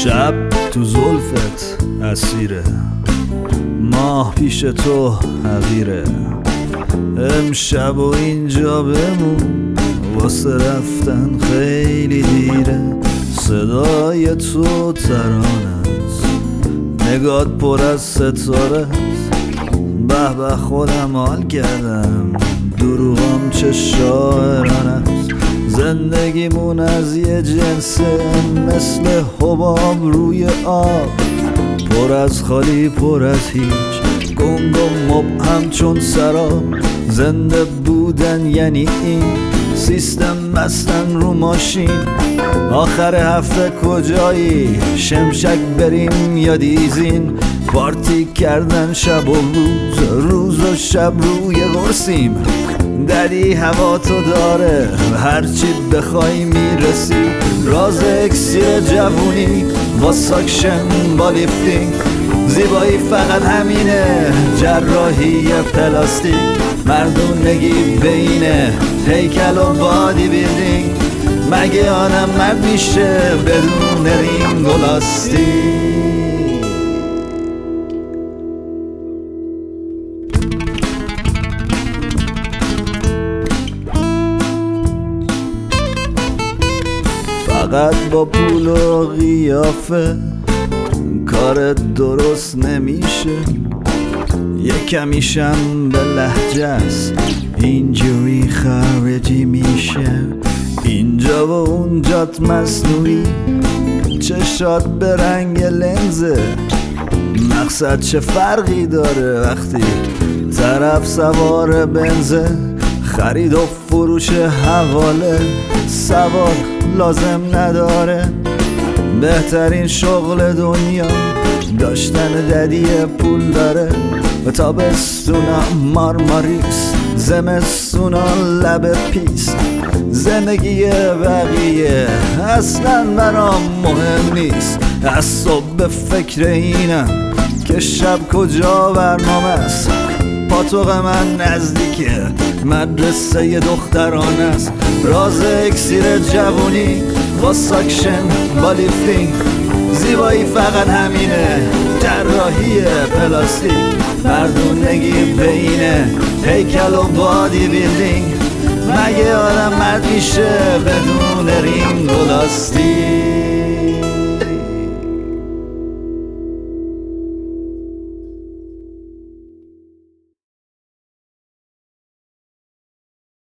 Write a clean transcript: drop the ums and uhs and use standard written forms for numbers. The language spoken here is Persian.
شب تو زلفت اسیره، ماه پیش تو حقیره. امشب و اینجا بمون، واسه رفتن خیلی دیره. صدای تو ترانه است، نگات پر از ستاره است. به به خودم حال کردم، دروغم چه شاعرانه است. زندگیمون از یه جنسه، مثل حباب روی آب، پر از خالی پر از هیچ، گنگ و مبهم چون سراب. زنده بودن یعنی این سیستم بستن رو ماشین. آخر هفته کجایی؟ شمشک بریم یا دیزین؟ پارتی کردن شب و روز، روز و شب روی قرصیم. ددی هوا تو داره، هرچی بخوای میرسی. راز اکسیر جوونی با ساکشن با لیفتینگ. زیبایی فقط همینه، جراحی پلاستیک. مردونگی بینه هیکل و بادی بیلدینگ. مگه آدم مرد میشه بدون رینگ و لاستیک؟ فقط با پول و قیافه کارت درست نمیشه. یه کمیشم به لهجه است، اینجوری خارجی میشه. اینجا و اونجات مصنوعی، چشات به رنگ لنزه. مقصد چه فرقی داره وقتی طرف سوار بنزه؟ خرید و فروش حواله سواد لازم نداره. بهترین شغل دنیا داشتن ددی پول داره. تابستونا مارماریس، زمستونا لب پیست. زندگی بقیه اصلا برام مهم نیست. از صبح به فکر اینم که شب کجا برنامه است. پاتوق من نزدیکه، مدرسه دخترانه است. راز اکسیر جوونی با ساکشن با لیفتینگ. زیبایی فقط همینه، جراحی پلاستیک. مردونگی بینه هیکل و بادی بیلدینگ. مگه آدم مرد میشه بدون رینگ و لاستیک؟